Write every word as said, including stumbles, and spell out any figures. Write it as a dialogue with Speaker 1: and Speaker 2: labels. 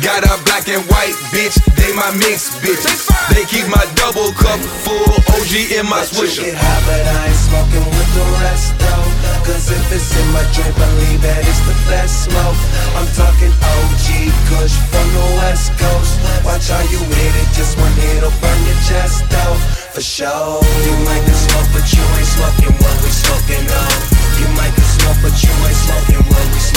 Speaker 1: Got a black and white bitch, they my mix bitch. They keep my double cup full, O G in my swisher.
Speaker 2: Get high, but I ain't smoking with the rest though. Cause if it's in my drink, believe that it's the best smoke. I'm talking O G Kush from the West Coast. Watch how you hit it, just one hit'll burn your chest though. For sure. You might can smoke, but you ain't smoking what we smoking on. You might can smoke, but you ain't smoking what we smoking on.